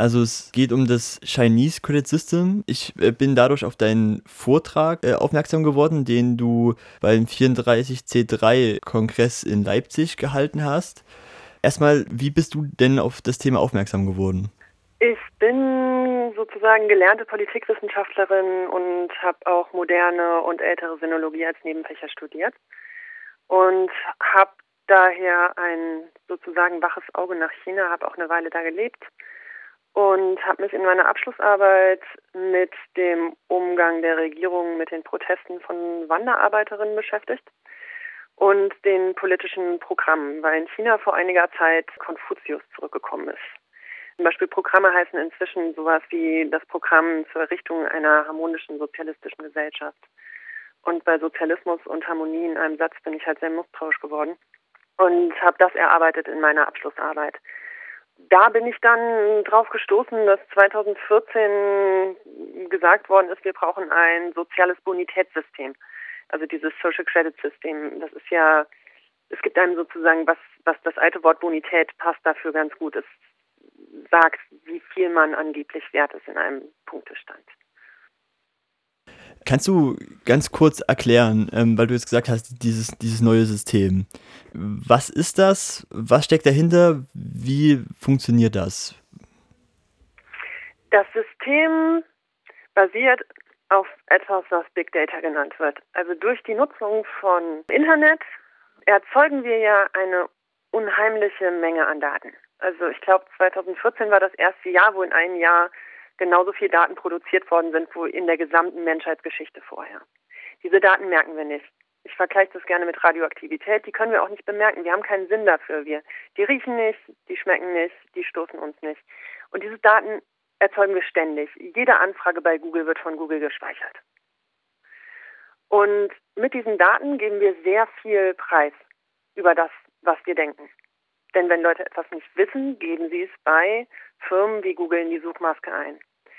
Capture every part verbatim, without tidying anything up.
Also es geht um das Chinese Credit System. Ich äh, bin dadurch auf deinen Vortrag äh, aufmerksam geworden, den du beim vierunddreißig C drei Kongress in Leipzig gehalten hast. Erstmal, wie bist du denn auf das Thema aufmerksam geworden? Ich bin sozusagen gelernte Politikwissenschaftlerin und habe auch moderne und ältere Sinologie als Nebenfächer studiert und habe daher ein sozusagen waches Auge nach China, habe auch eine Weile da gelebt und habe mich in meiner Abschlussarbeit mit dem Umgang der Regierung mit den Protesten von Wanderarbeiterinnen beschäftigt und den politischen Programmen, weil in China vor einiger Zeit Konfuzius zurückgekommen ist. Zum Beispiel Programme heißen inzwischen sowas wie das Programm zur Errichtung einer harmonischen sozialistischen Gesellschaft. Und bei Sozialismus und Harmonie in einem Satz bin ich halt sehr misstrauisch geworden und habe das erarbeitet in meiner Abschlussarbeit. Da bin ich dann drauf gestoßen, dass zwanzig vierzehn gesagt worden ist, wir brauchen ein soziales Bonitätssystem. Also dieses Social Credit System. Das ist ja, es gibt einem sozusagen, was, was das alte Wort Bonität passt dafür ganz gut. Es sagt, wie viel man angeblich wert ist in einem Punktestand. Kannst du ganz kurz erklären, ähm, weil du jetzt gesagt hast, dieses, dieses neue System. Was ist das? Was steckt dahinter? Wie funktioniert das? Das System basiert auf etwas, was Big Data genannt wird. Also durch die Nutzung von Internet erzeugen wir ja eine unheimliche Menge an Daten. Also ich glaube, zwanzig vierzehn war das erste Jahr, wo in einem Jahr genauso viel Daten produziert worden sind, wie in der gesamten Menschheitsgeschichte vorher. Diese Daten merken wir nicht. Ich vergleiche das gerne mit Radioaktivität. Die können wir auch nicht bemerken. Wir haben keinen Sinn dafür. Wir, die riechen nicht, die schmecken nicht, die stoßen uns nicht. Und diese Daten erzeugen wir ständig. Jede Anfrage bei Google wird von Google gespeichert. Und mit diesen Daten geben wir sehr viel Preis über das, was wir denken. Denn wenn Leute etwas nicht wissen, geben sie es bei Firmen wie Google in die Suchmaske ein.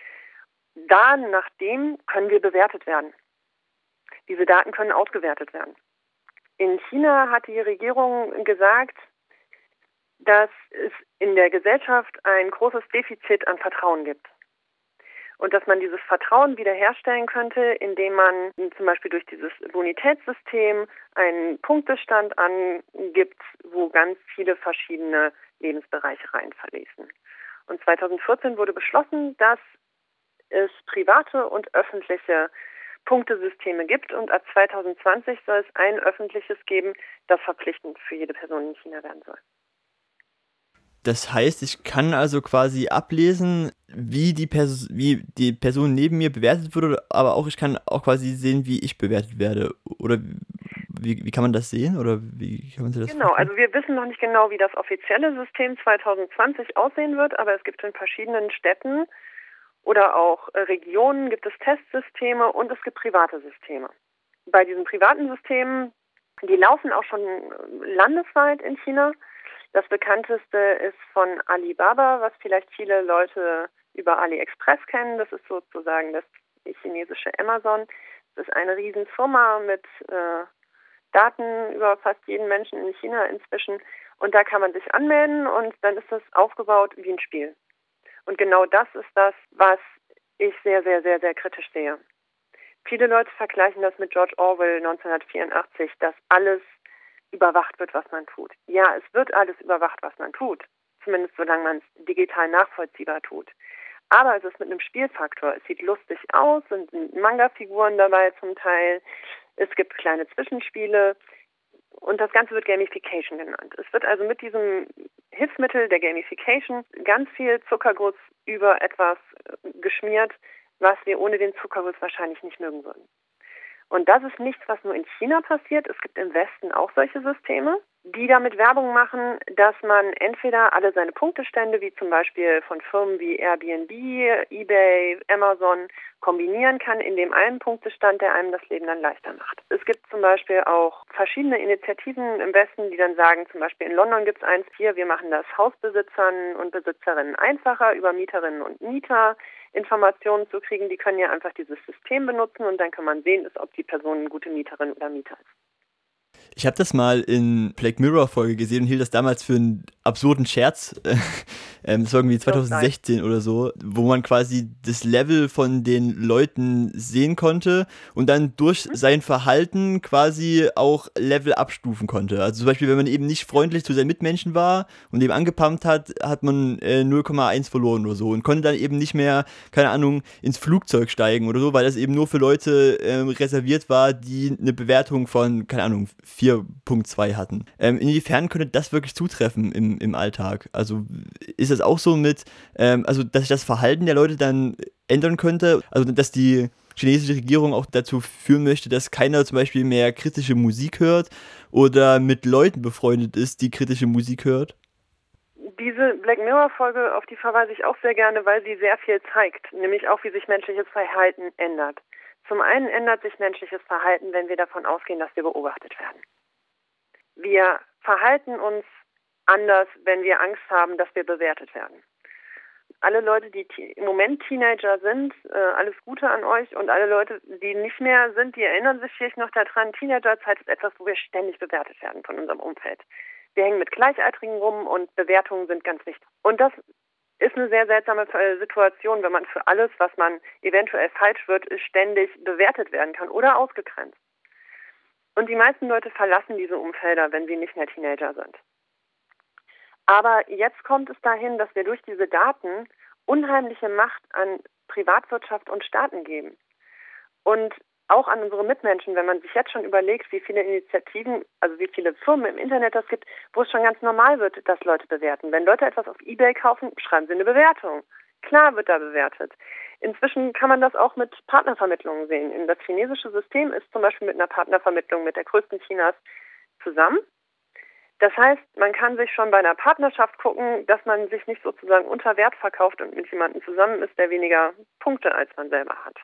Da, nachdem können wir bewertet werden. Diese Daten können ausgewertet werden. In China hat die Regierung gesagt, dass es in der Gesellschaft ein großes Defizit an Vertrauen gibt. Und dass man dieses Vertrauen wiederherstellen könnte, indem man zum Beispiel durch dieses Bonitätssystem einen Punktestand angibt, wo ganz viele verschiedene Lebensbereiche reinverließen. Und zwanzig vierzehn wurde beschlossen, dass es private und öffentliche Punktesysteme gibt und ab zwanzig zwanzig soll es ein öffentliches geben, das verpflichtend für jede Person in China werden soll. Das heißt, ich kann also quasi ablesen, wie die, Pers- wie die Person neben mir bewertet wurde, aber auch ich kann auch quasi sehen, wie ich bewertet werde. Oder wie, wie kann man das sehen? Oder wie kann man sich das Genau, vorstellen? also wir wissen noch nicht genau, wie das offizielle System zwanzig zwanzig aussehen wird, aber es gibt in verschiedenen Städten oder auch äh, Regionen gibt es Testsysteme und es gibt private Systeme. Bei diesen privaten Systemen, die laufen auch schon landesweit in China. Das bekannteste ist von Alibaba, was vielleicht viele Leute über AliExpress kennen. Das ist sozusagen das chinesische Amazon. Das ist eine Riesenfirma mit äh, Daten über fast jeden Menschen in China inzwischen. Und da kann man sich anmelden und dann ist das aufgebaut wie ein Spiel. Und genau das ist das, was ich sehr, sehr, sehr, sehr kritisch sehe. Viele Leute vergleichen das mit George Orwell neunzehnhundertvierundachtzig, dass alles überwacht wird, was man tut. Ja, es wird alles überwacht, was man tut. Zumindest solange man es digital nachvollziehbar tut. Aber es ist mit einem Spielfaktor. Es sieht lustig aus, es sind Manga-Figuren dabei zum Teil. Es gibt kleine Zwischenspiele. Und das Ganze wird Gamification genannt. Es wird also mit diesem Hilfsmittel der Gamification ganz viel Zuckerguss über etwas geschmiert, was wir ohne den Zuckerguss wahrscheinlich nicht mögen würden. Und das ist nichts, was nur in China passiert. Es gibt im Westen auch solche Systeme, die damit Werbung machen, dass man entweder alle seine Punktestände, wie zum Beispiel von Firmen wie Airbnb, eBay, Amazon, kombinieren kann in dem einen Punktestand, der einem das Leben dann leichter macht. Es gibt zum Beispiel auch verschiedene Initiativen im Westen, die dann sagen, zum Beispiel in London gibt es eins hier, wir machen das Hausbesitzern und Besitzerinnen einfacher, über Mieterinnen und Mieter Informationen zu kriegen. Die können ja einfach dieses System benutzen und dann kann man sehen, ob die Person eine gute Mieterin oder Mieter ist. Ich habe das mal in Black Mirror Folge gesehen und hielt das damals für einen absurden Scherz. ähm, das war irgendwie zwanzig sechzehn oder so, wo man quasi das Level von den Leuten sehen konnte und dann durch sein Verhalten quasi auch Level abstufen konnte. Also zum Beispiel, wenn man eben nicht freundlich zu seinen Mitmenschen war und eben angepumpt hat, hat man äh, null Komma eins verloren oder so und konnte dann eben nicht mehr, keine Ahnung, ins Flugzeug steigen oder so, weil das eben nur für Leute ähm, reserviert war, die eine Bewertung von, keine Ahnung, vier Komma zwei hatten. Ähm, inwiefern könnte das wirklich zutreffen im, im Alltag? Also ist das auch so mit, ähm, also dass sich das Verhalten der Leute dann ändern könnte? Also dass die chinesische Regierung auch dazu führen möchte, dass keiner zum Beispiel mehr kritische Musik hört oder mit Leuten befreundet ist, die kritische Musik hört? Diese Black Mirror-Folge, auf die verweise ich auch sehr gerne, weil sie sehr viel zeigt, nämlich auch, wie sich menschliches Verhalten ändert. Zum einen ändert sich menschliches Verhalten, wenn wir davon ausgehen, dass wir beobachtet werden. Wir verhalten uns anders, wenn wir Angst haben, dass wir bewertet werden. Alle Leute, die im Moment Teenager sind, äh, alles Gute an euch, und alle Leute, die nicht mehr sind, die erinnern sich vielleicht noch daran, Teenagerzeit ist etwas, wo wir ständig bewertet werden von unserem Umfeld. Wir hängen mit Gleichaltrigen rum und Bewertungen sind ganz wichtig. Und das ist eine sehr seltsame Situation, wenn man für alles, was man eventuell falsch wird, ständig bewertet werden kann oder ausgegrenzt. Und die meisten Leute verlassen diese Umfelder, wenn sie nicht mehr Teenager sind. Aber jetzt kommt es dahin, dass wir durch diese Daten unheimliche Macht an Privatwirtschaft und Staaten geben. Und auch an unsere Mitmenschen, wenn man sich jetzt schon überlegt, wie viele Initiativen, also wie viele Firmen im Internet es gibt, wo es schon ganz normal wird, dass Leute bewerten. Wenn Leute etwas auf eBay kaufen, schreiben sie eine Bewertung. Klar wird da bewertet. Inzwischen kann man das auch mit Partnervermittlungen sehen. Das chinesische System ist zum Beispiel mit einer Partnervermittlung mit der größten Chinas zusammen. Das heißt, man kann sich schon bei einer Partnerschaft gucken, dass man sich nicht sozusagen unter Wert verkauft und mit jemandem zusammen ist, der weniger Punkte als man selber hat.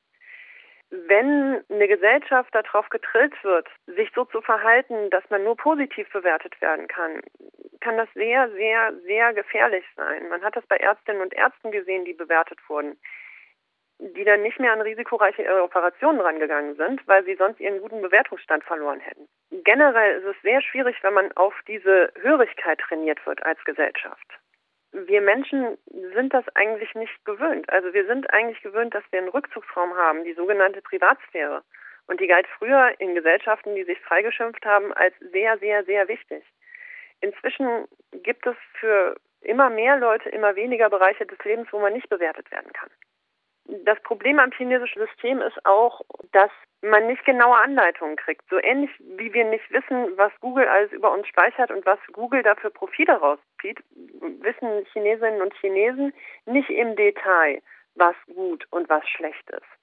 Wenn eine Gesellschaft darauf getrillt wird, sich so zu verhalten, dass man nur positiv bewertet werden kann, kann das sehr, sehr, sehr gefährlich sein. Man hat das bei Ärztinnen und Ärzten gesehen, die bewertet wurden, die dann nicht mehr an risikoreiche Operationen rangegangen sind, weil sie sonst ihren guten Bewertungsstand verloren hätten. Generell ist es sehr schwierig, wenn man auf diese Hörigkeit trainiert wird als Gesellschaft. Wir Menschen sind das eigentlich nicht gewöhnt. Also wir sind eigentlich gewöhnt, dass wir einen Rückzugsraum haben, die sogenannte Privatsphäre. Und die galt früher in Gesellschaften, die sich freigeschimpft haben, als sehr, sehr, sehr wichtig. Inzwischen gibt es für immer mehr Leute immer weniger Bereiche des Lebens, wo man nicht bewertet werden kann. Das Problem am chinesischen System ist auch, dass man nicht genaue Anleitungen kriegt. So ähnlich wie wir nicht wissen, was Google alles über uns speichert und was Google dafür Profite rauszieht, wissen Chinesinnen und Chinesen nicht im Detail, was gut und was schlecht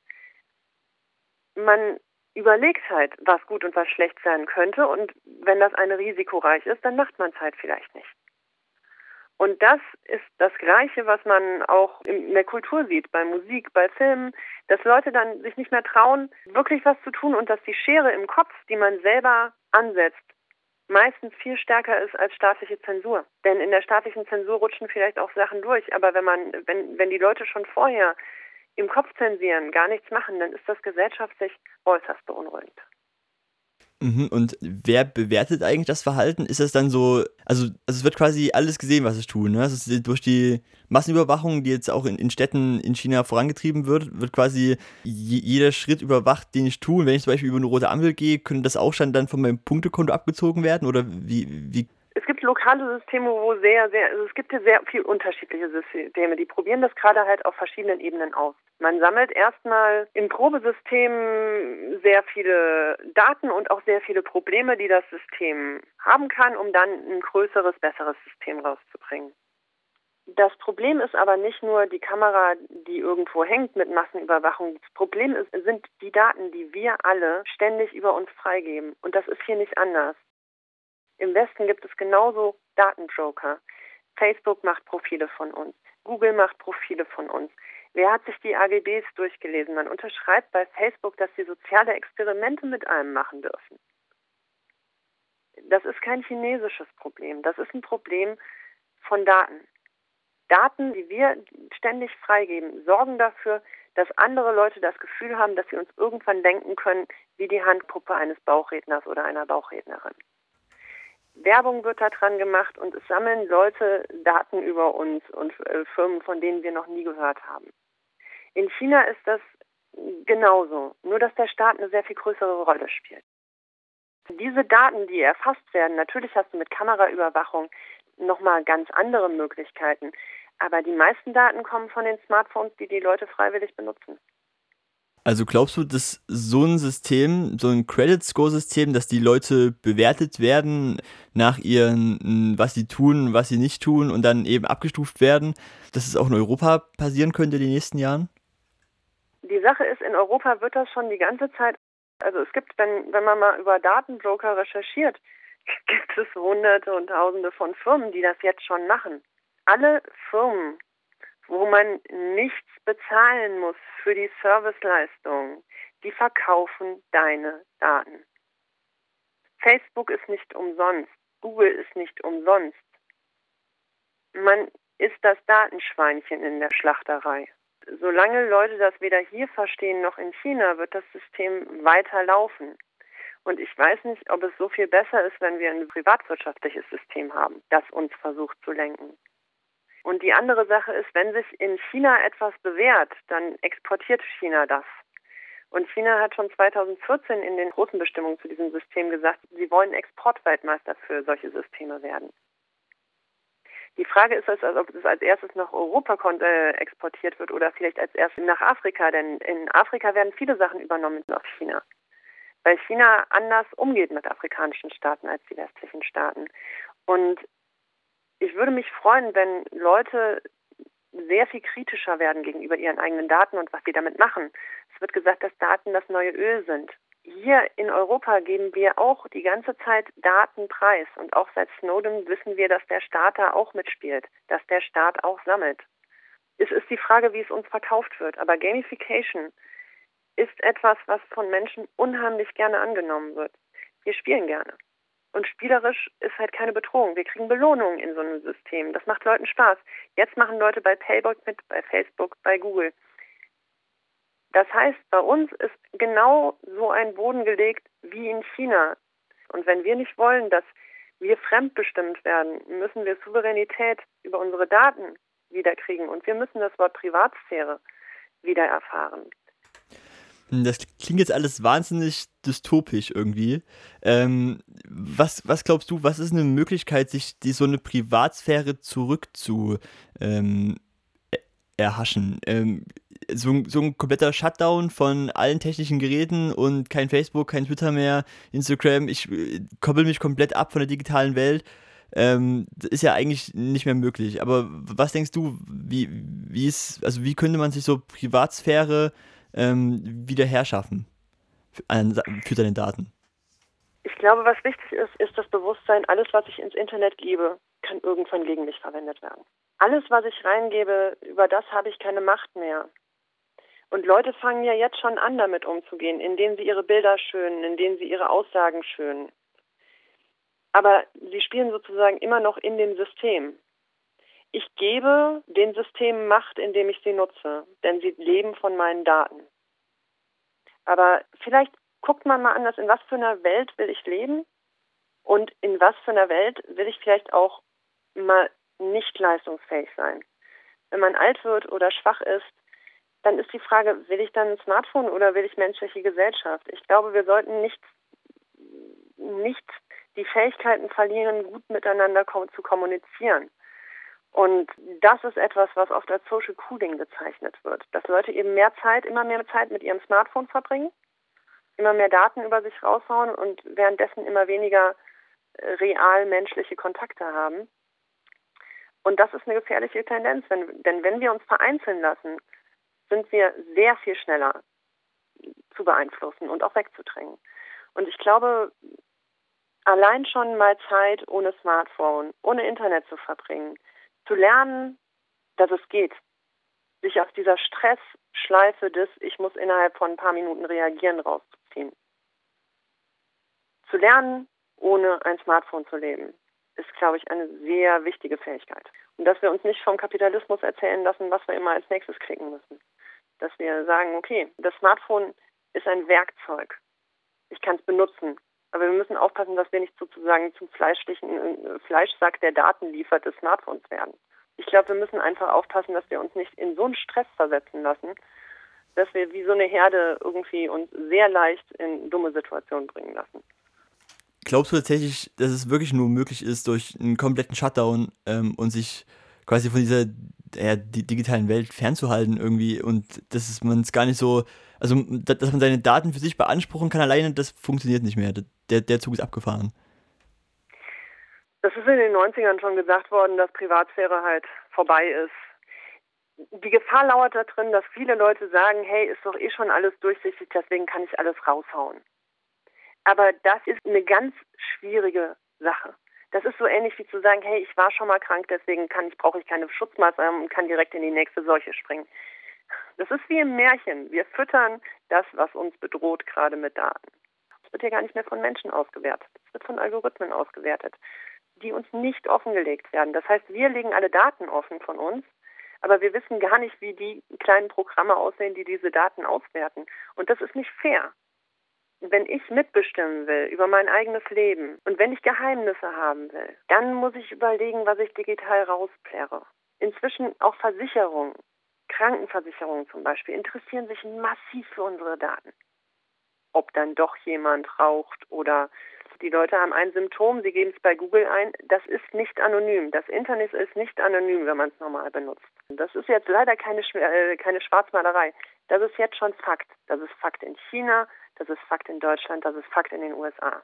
ist. Man überlegt halt, was gut und was schlecht sein könnte, und wenn das eine risikoreich ist, dann macht man es halt vielleicht nicht. Und das ist das Gleiche, was man auch in der Kultur sieht, bei Musik, bei Filmen, dass Leute dann sich nicht mehr trauen, wirklich was zu tun, und dass die Schere im Kopf, die man selber ansetzt, meistens viel stärker ist als staatliche Zensur. Denn in der staatlichen Zensur rutschen vielleicht auch Sachen durch, aber wenn man, wenn, wenn die Leute schon vorher im Kopf zensieren, gar nichts machen, dann ist das gesellschaftlich äußerst beunruhigend. Mhm, und wer bewertet eigentlich das Verhalten? Ist das dann so, also, also es wird quasi alles gesehen, was ich tue, ne? Das ist durch die Massenüberwachung, die jetzt auch in, in Städten in China vorangetrieben wird, wird quasi je, jeder Schritt überwacht, den ich tue. Und wenn ich zum Beispiel über eine rote Ampel gehe, könnte das auch schon dann von meinem Punktekonto abgezogen werden? Oder wie, wie? Es gibt lokale Systeme, wo sehr, sehr, also es gibt ja sehr viel unterschiedliche Systeme, die probieren das gerade halt auf verschiedenen Ebenen aus. Man sammelt erstmal im Probesystem sehr viele Daten und auch sehr viele Probleme, die das System haben kann, um dann ein größeres, besseres System rauszubringen. Das Problem ist aber nicht nur die Kamera, die irgendwo hängt mit Massenüberwachung. Das Problem ist, sind die Daten, die wir alle ständig über uns freigeben. Und das ist hier nicht anders. Im Westen gibt es genauso Datenjoker. Facebook macht Profile von uns. Google macht Profile von uns. Wer hat sich die A G Bs durchgelesen? Man unterschreibt bei Facebook, dass sie soziale Experimente mit einem machen dürfen. Das ist kein chinesisches Problem. Das ist ein Problem von Daten. Daten, die wir ständig freigeben, sorgen dafür, dass andere Leute das Gefühl haben, dass sie uns irgendwann lenken können, wie die Handpuppe eines Bauchredners oder einer Bauchrednerin. Werbung wird daran gemacht und es sammeln Leute Daten über uns und äh, Firmen, von denen wir noch nie gehört haben. In China ist das genauso, nur dass der Staat eine sehr viel größere Rolle spielt. Diese Daten, die erfasst werden, natürlich hast du mit Kameraüberwachung nochmal ganz andere Möglichkeiten, aber die meisten Daten kommen von den Smartphones, die die Leute freiwillig benutzen. Also glaubst du, dass so ein System, so ein Credit-Score-System, dass die Leute bewertet werden nach ihren, was sie tun, was sie nicht tun und dann eben abgestuft werden, dass es auch in Europa passieren könnte in den nächsten Jahren? Die Sache ist, in Europa wird das schon die ganze Zeit, also es gibt, wenn, wenn man mal über Datenbroker recherchiert, gibt es Hunderte und Tausende von Firmen, die das jetzt schon machen. Alle Firmen, wo man nichts bezahlen muss für die Serviceleistung, die verkaufen deine Daten. Facebook ist nicht umsonst, Google ist nicht umsonst. Man ist das Datenschweinchen in der Schlachterei. Solange Leute das weder hier verstehen noch in China, wird das System weiter laufen. Und ich weiß nicht, ob es so viel besser ist, wenn wir ein privatwirtschaftliches System haben, das uns versucht zu lenken. Und die andere Sache ist, wenn sich in China etwas bewährt, dann exportiert China das. Und China hat schon zweitausendvierzehn in den großen Bestimmungen zu diesem System gesagt, sie wollen Exportweltmeister für solche Systeme werden. Die Frage ist, als ob es als erstes nach Europa exportiert wird oder vielleicht als erstes nach Afrika, denn in Afrika werden viele Sachen übernommen aus China, weil China anders umgeht mit afrikanischen Staaten als die westlichen Staaten. Und ich würde mich freuen, wenn Leute sehr viel kritischer werden gegenüber ihren eigenen Daten und was sie damit machen. Es wird gesagt, dass Daten das neue Öl sind. Hier in Europa geben wir auch die ganze Zeit Daten preis. Und auch seit Snowden wissen wir, dass der Staat da auch mitspielt, dass der Staat auch sammelt. Es ist die Frage, wie es uns verkauft wird. Aber Gamification ist etwas, was von Menschen unheimlich gerne angenommen wird. Wir spielen gerne. Und spielerisch ist halt keine Bedrohung. Wir kriegen Belohnungen in so einem System. Das macht Leuten Spaß. Jetzt machen Leute bei Payback mit, bei Facebook, bei Google. Das heißt, bei uns ist genau so ein Boden gelegt wie in China. Und wenn wir nicht wollen, dass wir fremdbestimmt werden, müssen wir Souveränität über unsere Daten wiederkriegen. Und wir müssen das Wort Privatsphäre wieder erfahren. Das klingt jetzt alles wahnsinnig dystopisch irgendwie. Ähm, was, was glaubst du, was ist eine Möglichkeit, sich die, so eine Privatsphäre zurückzu ähm, erhaschen? Ähm, so, so ein kompletter Shutdown von allen technischen Geräten und kein Facebook, kein Twitter mehr, Instagram. Ich äh, koppel mich komplett ab von der digitalen Welt. Ähm, das ist ja eigentlich nicht mehr möglich. Aber was denkst du, wie, wie ist, also wie könnte man sich so Privatsphäre ähm, wieder herschaffen für, für deine Daten? Ich glaube, was wichtig ist, ist das Bewusstsein, alles, was ich ins Internet gebe, kann irgendwann gegen mich verwendet werden. Alles, was ich reingebe, über das habe ich keine Macht mehr. Und Leute fangen ja jetzt schon an, damit umzugehen, indem sie ihre Bilder schönen, indem sie ihre Aussagen schönen. Aber sie spielen sozusagen immer noch in dem System. Ich gebe den Systemen Macht, indem ich sie nutze, denn sie leben von meinen Daten. Aber vielleicht guckt man mal anders, in was für einer Welt will ich leben und in was für einer Welt will ich vielleicht auch mal nicht leistungsfähig sein. Wenn man alt wird oder schwach ist, dann ist die Frage, will ich dann ein Smartphone oder will ich menschliche Gesellschaft? Ich glaube, wir sollten nicht, nicht die Fähigkeiten verlieren, gut miteinander zu kommunizieren. Und das ist etwas, was oft als Social Cooling bezeichnet wird. Dass Leute eben mehr Zeit, immer mehr Zeit mit ihrem Smartphone verbringen, immer mehr Daten über sich raushauen und währenddessen immer weniger real menschliche Kontakte haben. Und das ist eine gefährliche Tendenz, wenn, denn wenn wir uns vereinzeln lassen, sind wir sehr viel schneller zu beeinflussen und auch wegzudrängen. Und ich glaube, allein schon mal Zeit ohne Smartphone, ohne Internet zu verbringen, zu lernen, dass es geht, sich aus dieser Stressschleife des ich muss innerhalb von ein paar Minuten reagieren rauszuziehen. Zu lernen, ohne ein Smartphone zu leben. ist, glaube ich, eine sehr wichtige Fähigkeit. Und dass wir uns nicht vom Kapitalismus erzählen lassen, was wir immer als nächstes klicken müssen. Dass wir sagen, okay, das Smartphone ist ein Werkzeug. Ich kann es benutzen. Aber wir müssen aufpassen, dass wir nicht sozusagen zum fleischlichen Fleischsack der Daten liefert des Smartphones werden. Ich glaube, wir müssen einfach aufpassen, dass wir uns nicht in so einen Stress versetzen lassen, dass wir wie so eine Herde irgendwie uns sehr leicht in dumme Situationen bringen lassen. Glaubst du tatsächlich, dass es wirklich nur möglich ist, durch einen kompletten Shutdown ähm, und sich quasi von dieser äh, die digitalen Welt fernzuhalten irgendwie und dass man es gar nicht so, also dass man seine Daten für sich beanspruchen kann alleine, das funktioniert nicht mehr. Der, der Zug ist abgefahren. Das ist in den neunzigern schon gesagt worden, dass Privatsphäre halt vorbei ist. Die Gefahr lauert da drin, dass viele Leute sagen, hey, ist doch eh schon alles durchsichtig, deswegen kann ich alles raushauen. Aber das ist eine ganz schwierige Sache. Das ist so ähnlich wie zu sagen, hey, ich war schon mal krank, deswegen kann ich, brauche ich keine Schutzmaßnahmen und kann direkt in die nächste Seuche springen. Das ist wie im Märchen. Wir füttern das, was uns bedroht, gerade mit Daten. Es wird ja gar nicht mehr von Menschen ausgewertet. Es wird von Algorithmen ausgewertet, die uns nicht offengelegt werden. Das heißt, wir legen alle Daten offen von uns, aber wir wissen gar nicht, wie die kleinen Programme aussehen, die diese Daten auswerten. Und das ist nicht fair. Wenn ich mitbestimmen will über mein eigenes Leben und wenn ich Geheimnisse haben will, dann muss ich überlegen, was ich digital rausplärre. Inzwischen auch Versicherungen, Krankenversicherungen zum Beispiel, interessieren sich massiv für unsere Daten. Ob dann doch jemand raucht oder die Leute haben ein Symptom, sie geben es bei Google ein, das ist nicht anonym. Das Internet ist nicht anonym, wenn man es normal benutzt. Das ist jetzt leider keine, äh, keine Schwarzmalerei. Das ist jetzt schon Fakt. Das ist Fakt in China, das ist Fakt in Deutschland, das ist Fakt in den U S A.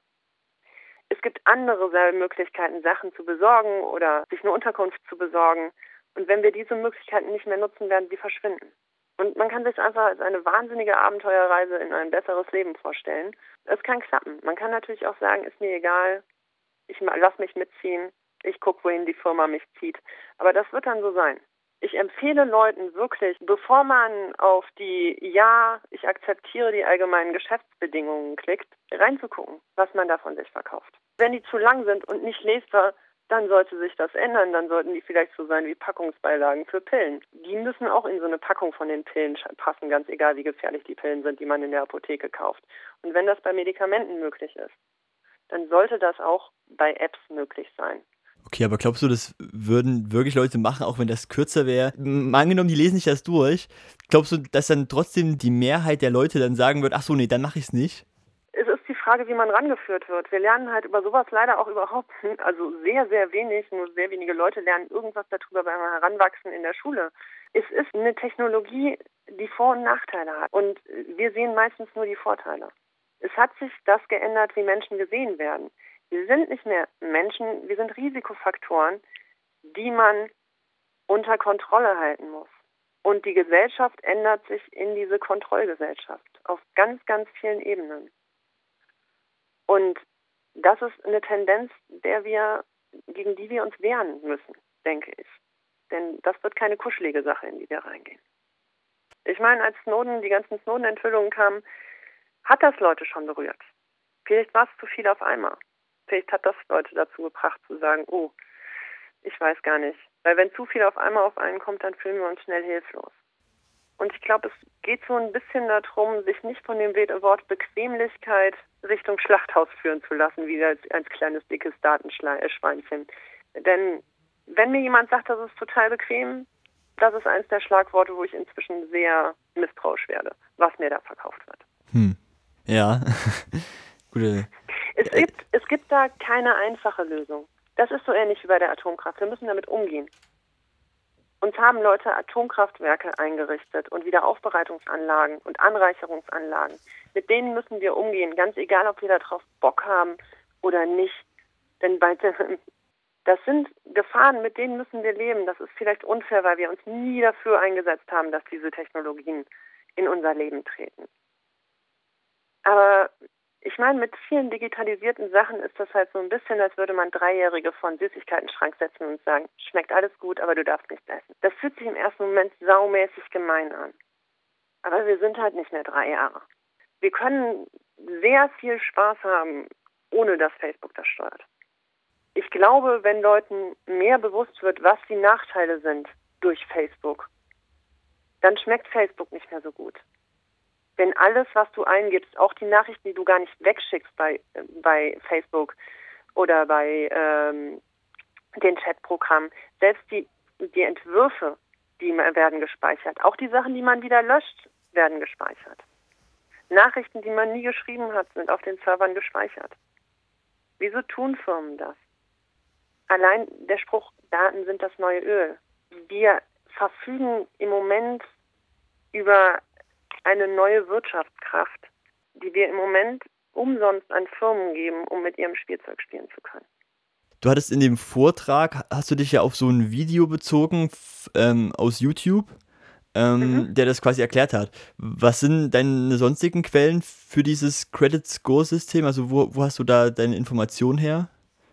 Es gibt andere Möglichkeiten, Sachen zu besorgen oder sich eine Unterkunft zu besorgen. Und wenn wir diese Möglichkeiten nicht mehr nutzen, werden sie verschwinden. Und man kann sich einfach als eine wahnsinnige Abenteuerreise in ein besseres Leben vorstellen. Es kann klappen. Man kann natürlich auch sagen, ist mir egal, ich lass mich mitziehen, ich gucke, wohin die Firma mich zieht. Aber das wird dann so sein. Ich empfehle Leuten wirklich, bevor man auf die Ja, ich akzeptiere die allgemeinen Geschäftsbedingungen klickt, reinzugucken, was man da von sich verkauft. Wenn die zu lang sind und nicht lesbar, dann sollte sich das ändern. Dann sollten die vielleicht so sein wie Packungsbeilagen für Pillen. Die müssen auch in so eine Packung von den Pillen passen, ganz egal, wie gefährlich die Pillen sind, die man in der Apotheke kauft. Und wenn das bei Medikamenten möglich ist, dann sollte das auch bei Apps möglich sein. Okay, aber glaubst du, das würden wirklich Leute machen, auch wenn das kürzer wäre? M- Angenommen, die lesen sich das durch. Glaubst du, dass dann trotzdem die Mehrheit der Leute dann sagen wird, ach so, nee, dann mache ich es nicht? Es ist die Frage, wie man rangeführt wird. Wir lernen halt über sowas leider auch überhaupt nicht, also sehr, sehr wenig, nur sehr wenige Leute lernen irgendwas darüber beim Heranwachsen in der Schule. Es ist eine Technologie, die Vor- und Nachteile hat und wir sehen meistens nur die Vorteile. Es hat sich das geändert, wie Menschen gesehen werden. Wir sind nicht mehr Menschen, wir sind Risikofaktoren, die man unter Kontrolle halten muss. Und die Gesellschaft ändert sich in diese Kontrollgesellschaft auf ganz, ganz vielen Ebenen. Und das ist eine Tendenz, der wir, gegen die wir uns wehren müssen, denke ich. Denn das wird keine kuschelige Sache, in die wir reingehen. Ich meine, als Snowden, die ganzen Snowden-Enthüllungen kamen, hat das Leute schon berührt. Vielleicht war es zu viel auf einmal. Vielleicht hat das Leute dazu gebracht zu sagen, oh, ich weiß gar nicht. Weil wenn zu viel auf einmal auf einen kommt, dann fühlen wir uns schnell hilflos. Und ich glaube, es geht so ein bisschen darum, sich nicht von dem Wort Bequemlichkeit Richtung Schlachthaus führen zu lassen, wie als, als kleines, dickes Datenschweinchen. Denn wenn mir jemand sagt, das ist total bequem, das ist eines der Schlagworte, wo ich inzwischen sehr misstrauisch werde, was mir da verkauft wird. Hm. Ja. Gute. Es gibt, es gibt da keine einfache Lösung. Das ist so ähnlich wie bei der Atomkraft. Wir müssen damit umgehen. Uns haben Leute Atomkraftwerke eingerichtet und Wiederaufbereitungsanlagen und Anreicherungsanlagen. Mit denen müssen wir umgehen, ganz egal, ob wir darauf Bock haben oder nicht. Denn bei, das sind Gefahren, mit denen müssen wir leben. Das ist vielleicht unfair, weil wir uns nie dafür eingesetzt haben, dass diese Technologien in unser Leben treten. Aber ich meine, mit vielen digitalisierten Sachen ist das halt so ein bisschen, als würde man Dreijährige vor einen Süßigkeiten-Schrank setzen und sagen, schmeckt alles gut, aber du darfst nichts essen. Das fühlt sich im ersten Moment saumäßig gemein an. Aber wir sind halt nicht mehr drei Jahre. Wir können sehr viel Spaß haben, ohne dass Facebook das steuert. Ich glaube, wenn Leuten mehr bewusst wird, was die Nachteile sind durch Facebook, dann schmeckt Facebook nicht mehr so gut. Wenn alles, was du eingibst, auch die Nachrichten, die du gar nicht wegschickst bei, bei Facebook oder bei ähm, den Chatprogrammen, selbst die, die Entwürfe, die werden gespeichert. Auch die Sachen, die man wieder löscht, werden gespeichert. Nachrichten, die man nie geschrieben hat, sind auf den Servern gespeichert. Wieso tun Firmen das? Allein der Spruch, Daten sind das neue Öl. Wir verfügen im Moment über eine neue Wirtschaftskraft, die wir im Moment umsonst an Firmen geben, um mit ihrem Spielzeug spielen zu können. Du hattest in dem Vortrag, hast du dich ja auf so ein Video bezogen f- ähm, aus YouTube, ähm, Mhm. der das quasi erklärt hat. Was sind deine sonstigen Quellen für dieses Credit Score System? Also wo, wo hast du da deine Informationen her?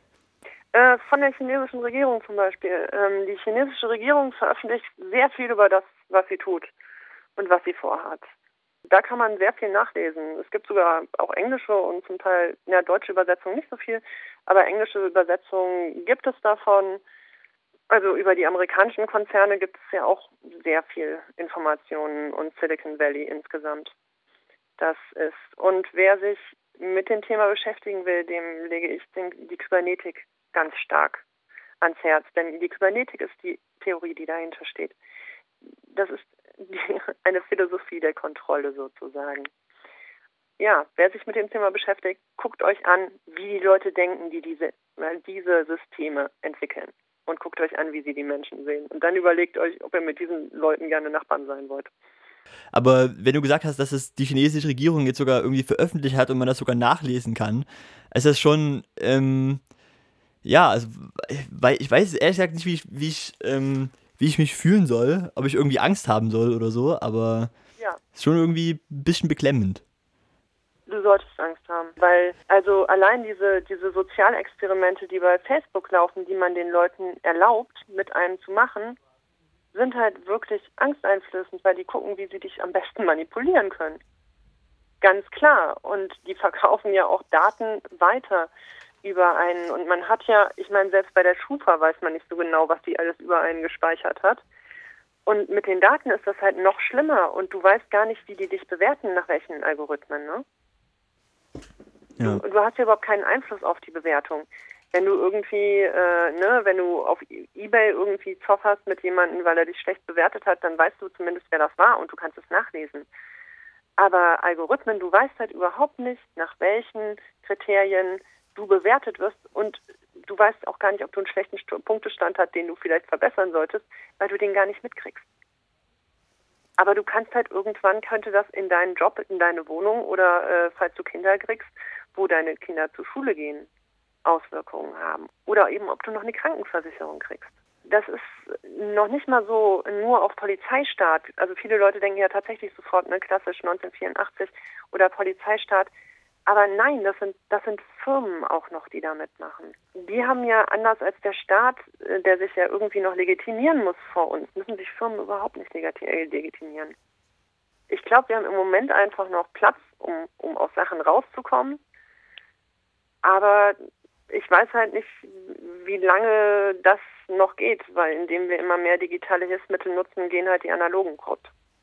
Äh, von der chinesischen Regierung zum Beispiel. Ähm, die chinesische Regierung veröffentlicht sehr viel über das, was sie tut und was sie vorhat. Da kann man sehr viel nachlesen. Es gibt sogar auch englische und zum Teil, ja, deutsche Übersetzungen nicht so viel, aber englische Übersetzungen gibt es davon. Also über die amerikanischen Konzerne gibt es ja auch sehr viel Informationen und Silicon Valley insgesamt. Das ist. Und wer sich mit dem Thema beschäftigen will, dem lege ich den, die Kybernetik ganz stark ans Herz. Denn die Kybernetik ist die Theorie, die dahinter steht. Das ist die, eine Philosophie der Kontrolle sozusagen. Ja, wer sich mit dem Thema beschäftigt, guckt euch an, wie die Leute denken, die diese, diese Systeme entwickeln. Und guckt euch an, wie sie die Menschen sehen. Und dann überlegt euch, ob ihr mit diesen Leuten gerne Nachbarn sein wollt. Aber wenn du gesagt hast, dass es die chinesische Regierung jetzt sogar irgendwie veröffentlicht hat und man das sogar nachlesen kann, ist das schon, ähm, ja, also, weil ich weiß ehrlich gesagt nicht, wie ich, wie ich, ähm, wie ich mich fühlen soll, ob ich irgendwie Angst haben soll oder so, aber Ja. ist schon irgendwie ein bisschen beklemmend. Du solltest Angst haben, weil also allein diese diese Sozialexperimente, die bei Facebook laufen, die man den Leuten erlaubt, mit einem zu machen, sind halt wirklich angsteinflößend, weil die gucken, wie sie dich am besten manipulieren können. Ganz klar. Und die verkaufen ja auch Daten weiter über einen. Und man hat ja, ich meine, selbst bei der Schufa weiß man nicht so genau, was die alles über einen gespeichert hat. Und mit den Daten ist das halt noch schlimmer. Und du weißt gar nicht, wie die dich bewerten, nach welchen Algorithmen, ne? Ja. Du, du hast ja überhaupt keinen Einfluss auf die Bewertung. Wenn du irgendwie, äh, ne, wenn du auf eBay irgendwie Zoff hast mit jemandem, weil er dich schlecht bewertet hat, dann weißt du zumindest, wer das war und du kannst es nachlesen. Aber Algorithmen, du weißt halt überhaupt nicht, nach welchen Kriterien du bewertet wirst und du weißt auch gar nicht, ob du einen schlechten St- Punktestand hast, den du vielleicht verbessern solltest, weil du den gar nicht mitkriegst. Aber du kannst halt irgendwann, könnte das in deinen Job, in deine Wohnung oder äh, falls du Kinder kriegst, wo deine Kinder zur Schule gehen, Auswirkungen haben. Oder eben, ob du noch eine Krankenversicherung kriegst. Das ist noch nicht mal so nur auf Polizeistaat. Also viele Leute denken ja tatsächlich sofort, ne, klassisch neunzehnhundertvierundachtzig oder Polizeistaat. Aber nein, das sind, das sind Firmen auch noch, die da mitmachen. Die haben ja, anders als der Staat, äh, der sich ja irgendwie noch legitimieren muss vor uns, müssen sich Firmen überhaupt nicht legati- äh, legitimieren. Ich glaube, wir haben im Moment einfach noch Platz, um, um aus Sachen rauszukommen. Aber ich weiß halt nicht, wie lange das noch geht, weil indem wir immer mehr digitale Hilfsmittel nutzen, gehen halt die analogen kaputt.